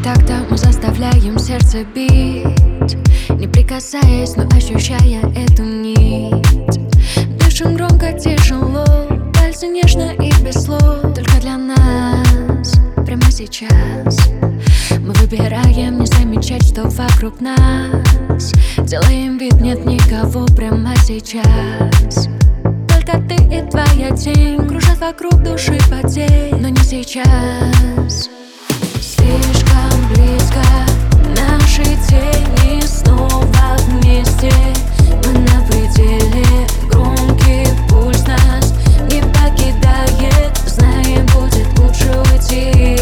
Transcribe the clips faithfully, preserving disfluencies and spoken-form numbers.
так-то мы заставляем сердце бить, не прикасаясь, но ощущая эту нить. Дышим громко, тяжело, пальцы нежно и без слов. Только для нас, прямо сейчас, мы выбираем не замечать, что вокруг нас. Делаем вид, нет никого прямо сейчас. Только ты и твоя тень кружат вокруг души потей, но не сейчас. Слишком близко наши тени снова вместе. Мы на пределе, громкий пульс нас не покидает. Знаем, будет лучше уйти.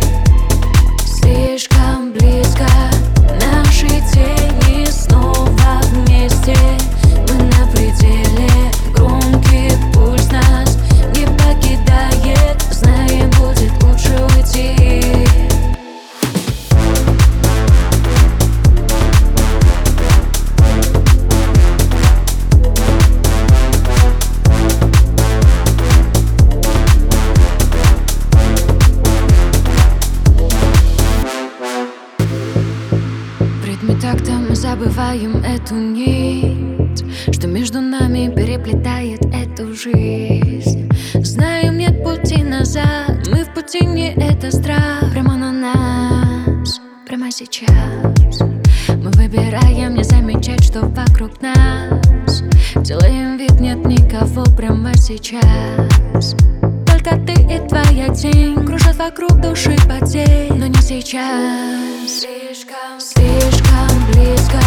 Слишком близко наши тени снова вместе. Мы на пределе, громкий пульс нас не покидает. Знаем, будет лучше уйти. Так-то мы забываем эту нить, что между нами переплетает эту жизнь. Знаем, нет пути назад, мы в пути, не это страх. Прямо на нас, прямо сейчас, мы выбираем не замечать, что вокруг нас. Делаем вид, нет никого прямо сейчас. Только ты и твоя тень кружат вокруг души потей, но не сейчас. Слишком, слишком близко